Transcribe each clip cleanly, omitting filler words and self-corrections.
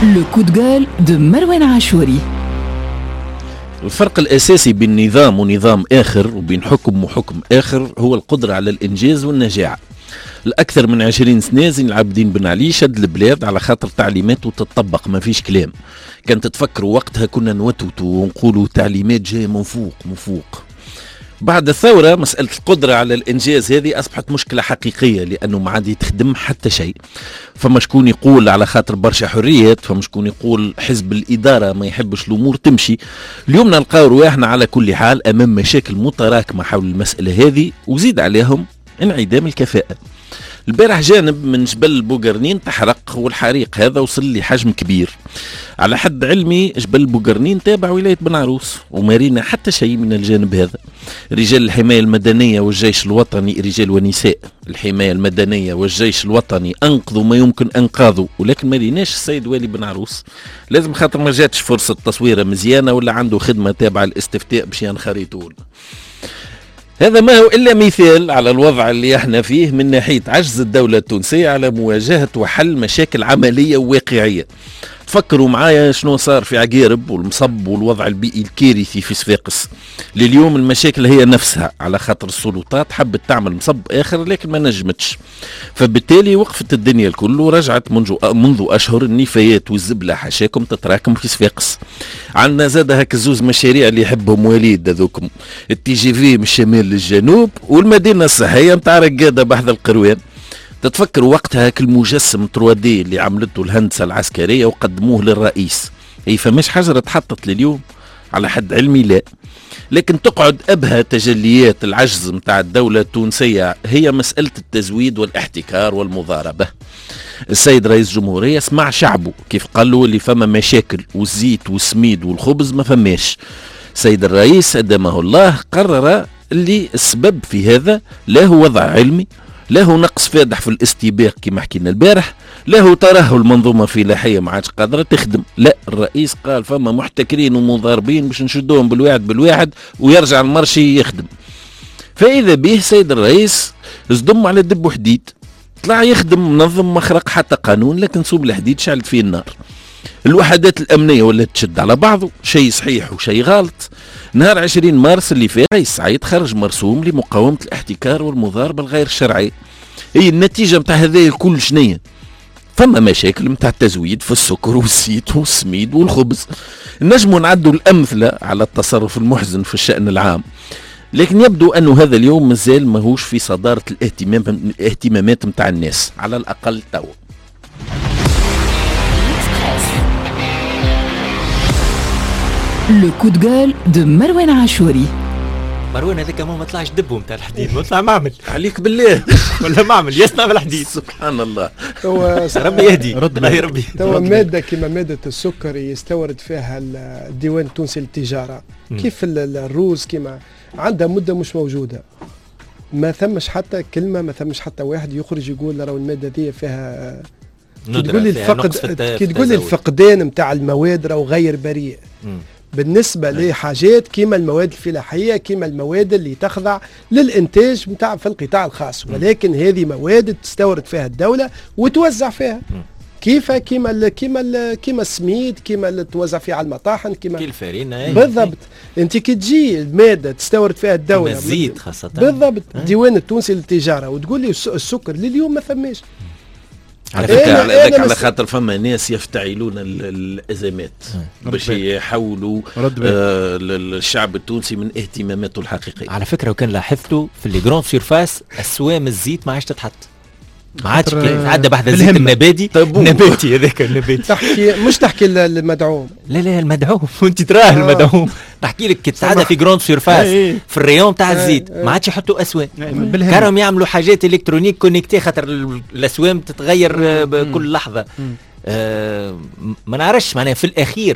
Le coup de gueule de Marouane Achouri. الفرق الأساسي بين نظام ونظام آخر وبين حكم وحكم آخر هو القدرة على الإنجاز والنجاعة. الأكثر من 20 سنة زين العابدين بن علي شد البلاد على خاطر تعليمات وتطبق ما فيش كلام. كانت تفكروا وقتها كنا نوتوتوا ونقولوا تعليمات جاية من فوق. بعد الثورة مسألة القدرة على الإنجاز هذه أصبحت مشكلة حقيقية، لأنه ما عاد يتخدم حتى شيء. فما شكون يقول على خاطر برشا حريات، فما شكون يقول حزب الإدارة ما يحبش الأمور تمشي. اليوم نلقاو رواحنا على كل حال أمام مشاكل متراكمة حول المسألة هذه، وزيد عليهم انعدام الكفاءة. البارح جانب من جبل بوقرنين تحرق، والحريق هذا وصل لحجم كبير. على حد علمي جبل بوقرنين تابع ولاية بن عروس، وما رينا حتى شيء من الجانب هذا. رجال الحماية المدنية والجيش الوطني، رجال ونساء الحماية المدنية والجيش الوطني أنقذوا ما يمكن أنقاذه، ولكن ما ريناش السيد والي بن عروس. لازم خاطر ما جاتش فرصة تصويرة مزيانة، ولا عنده خدمة تابعة الاستفتاء باش ينخرطون. هذا ما هو إلا مثال على الوضع اللي احنا فيه من ناحية عجز الدولة التونسية على مواجهة وحل مشاكل عملية وواقعية. تفكروا معايا شنو صار في عقيرب والمصب والوضع البيئي الكارثي في صفاقس. لليوم المشاكل هي نفسها، على خاطر السلطات حبت تعمل مصب آخر لكن ما نجمتش، فبالتالي وقفت الدنيا الكل ورجعت منذ أشهر النفايات والزبلة حشاكم تتراكم في صفاقس. عندنا زاد هاك الزوز مشاريع اللي يحبهم وليد هذوكم، التي جي في من الشمال للجنوب والمدينة الصحية متاع رقادة بحذا القروان. تتفكر وقتها هاك المجسم 3D اللي عملته الهندسة العسكرية وقدموه للرئيس، اي فمش حجرة تحطت لليوم؟ على حد علمي لا. لكن تقعد أبهى تجليات العجز متاع الدولة التونسية هي مسألة التزويد والاحتكار والمضاربة. السيد رئيس الجمهورية سمع شعبه كيف قالوا اللي فما مشاكل، والزيت والسميد والخبز ما فماش. سيد الرئيس أدامه الله قرر اللي السبب في هذا لا هو وضع علمي، لا هو نقص فادح في الاستباق كما حكينا البارح، لا هو ترهل المنظومة فلاحية ما عادش قادرة تخدم. لا، الرئيس قال فما محتكرين ومضاربين باش نشدوهم بالواحد ويرجع المرشي يخدم. فإذا به سيد الرئيس صدم على دب وحديد، طلع يخدم منظم ما خرق حتى قانون، لكن صوب الحديد شعلت فيه النار. الوحدات الأمنية ولا تشد على بعضه، شيء صحيح وشيء غلط. نهار 20 مارس اللي فات رئيس سعيد خرج مرسوم لمقاومة الاحتكار والمضاربة الغير شرعية. هي النتيجة متاع هذا الكل شنية؟ فما مشاكل متاع التزويد في السكر والزيت والسميد والخبز. نجموا نعدوا الأمثلة على التصرف المحزن في الشأن العام، لكن يبدو أنه هذا اليوم مازال ماهوش في صدارة الاهتمامات متاع الناس، على الأقل تو. Le coup de gueule de Marouane Achouri. مروان هذاك ما طلعش دبو نتاع الحديد، ما طلع معمل عليك بالله ولا معمل يصنع بالحديد. سبحان الله. ربي يهدي. ربي. توا مادة كما مادة السكر يستورد فيها الديوان التونسي للتجارة، كيف الروز كما عندها مدة مش موجودة. ما ثمش حتى كلمة، ما ثمش حتى واحد يخرج يقول راهو المادة دي فيها تقول لي الفقدان متاع المواد راهو غير بريء. بالنسبة لحاجات كما المواد الفلاحية، كما المواد اللي تخضع للإنتاج متاع في القطاع الخاص، ولكن هذه مواد تستورد فيها الدولة وتوزع فيها كيف كيما السميد، كيما اللي توزع فيها على المطاحن، كيما الفارينة بالضبط. انت كي تجي المادة تستورد فيها الدولة الزيت خاصة بالضبط الديوان التونسي للتجارة، وتقول لي السكر لليوم ما ثماش. على فكرة على خاطر فما ناس يفتعلون الأزمات باش يحولوا الشعب التونسي من اهتماماته الحقيقية. على فكرة وكان لاحظتوا في اللي جراند سيرفاس أسوام الزيت ما عادش تتحط، ما عادش عدى بحث الزيت النباتي. نباتي هذاك النباتي مش تحكي المدعوم، لا المدعوم وانت تراه المدعوم. نحكي لك كتعدى في جراند سيرفاس في الريون تاع الزيت ما عادش يحطوا اسوام، كانوا يعملوا حاجات الكترونيك كونيكتي خاطر الاسوام تتغير بكل لحظه. ما نعرفش معناها في الاخير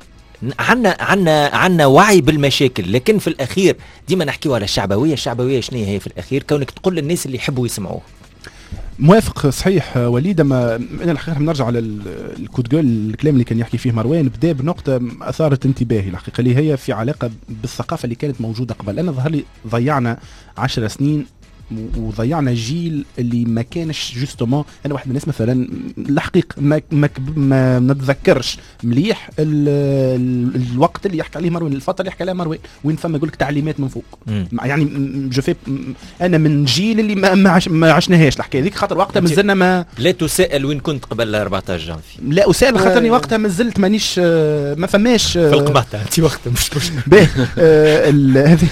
عنا وعي بالمشاكل، لكن في الاخير ديما نحكيوا على الشعبويه شنو هي في الاخير؟ كونك تقول للناس اللي يحبوا يسمعوه. موافق صحيح وليد. اما انا الحقيقه بنرجع على الكود جول، الكلام اللي كان يحكي فيه مروان بدا بنقطه اثارت انتباهي الحقيقه، اللي هي في علاقه بالثقافه اللي كانت موجوده قبل. انا ظهر لي ضيعنا 10 سنين وضيعنا جيل اللي ما كانش جوستومون. انا واحد من الناس مثلا الحقيقه ما نتذكرش مليح الوقت اللي يحكي عليه مروان، الفتره اللي يحكي عليها مروان، وين فما يقول لك تعليمات من فوق. يعني انا من جيل اللي ما عشناهاش الحكايه هذيك، خاطر وقتها مازلنا ما لا تسأل وين كنت قبل 14 جانفي. لا اسال خاطرني وقتها مازلت مانيش ما فماش في القباطه انت وقتها مش هذه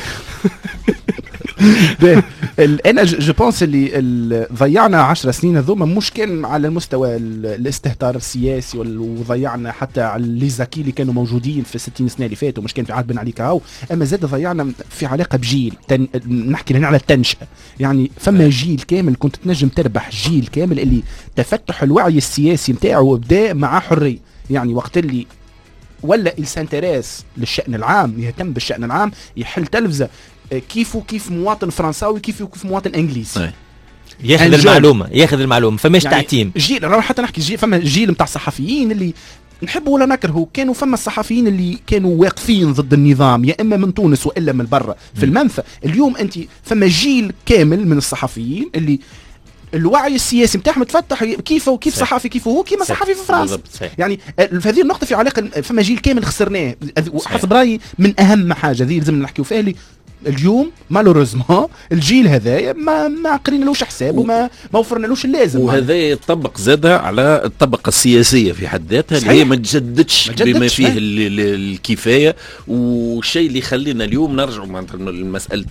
انا جو بونس اللي ضيعنا 10 سنين هذوما مش كان على المستوى الاستهتار السياسي، وضيعنا حتى على لي زاكي اللي كانوا موجودين في 60 سنه اللي فاتوا، مش كان في عاد بن عليك هاو، اما زاد ضيعنا في علاقه بجيل نحكي هنا على التنشئه. يعني فما جيل كامل كنت تنجم تربح جيل كامل اللي تفتح الوعي السياسي نتاعو بدا مع حريه. يعني وقت اللي ولا السانتريس للشأن العام، يهتم بالشأن العام، يحل تلفزة كيف مواطن فرنساوي كيف مواطن انجليزي، ياخذ المعلومه فماش يعني تعتيم جيل. راح حتى نحكي جيل، فما جيل نتاع صحفيين اللي نحبوا ولا نكرهوا، كانوا فما الصحفيين اللي كانوا واقفين ضد النظام، يا اما من تونس والا من برا في المنفى. اليوم انت فما جيل كامل من الصحفيين اللي الوعي السياسي نتاعهم تفتح كيف صحفي كيف هو كيما صحفي في فرنسا. يعني في هذه النقطه في علاقه فما جيل كامل خسرناه حسب رايي. من اهم حاجه ذي لازم نحكيو فيها لي اليوم مالوريزمون الجيل هذايا ما قرينالوش حساب وما وفرنالوش اللازم. وهذا يطبق زادها على الطبقه السياسيه في حد ذاتها اللي هي ما تجددش بما فيه الكفايه. والشيء اللي يخلينا اليوم نرجعوا مساله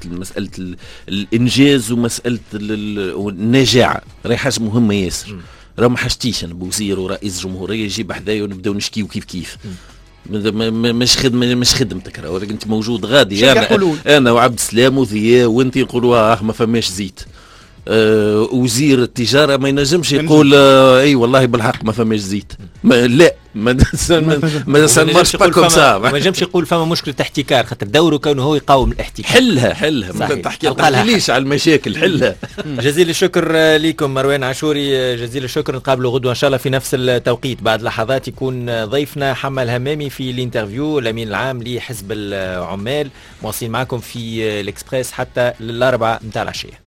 الانجاز ومساله النجاعه راهي حاجه مهمه ياسر. راه ما حاجتيش انا بوزير ورئيس جمهوريه يجيب حدايا ونبداو نشكيو كيف مش خدمتك. راه انت موجود غادي انا وعبد السلام وذيا وانت نقولوا ما فماش زيت. وزير التجاره ما ينجمش يقول اي والله بالحق ما فماش زيت. لا ما سنمارش با كوم سا. ما ينجمش يقول فما مشكله احتكار، خاطر دوره كونه هو يقاوم الاحتكار. حلها ما تحكيليش على المشاكل، حلها. جزيل الشكر لكم مروان عاشوري، جزيل الشكر. نتقابلوا غدوه ان شاء الله في نفس التوقيت. بعد لحظات يكون ضيفنا حمال همامي في الانترفيو، الامين العام لحزب العمال. مواصلين معكم في الاكسبريس حتى الاربعاء نتاع العشيه.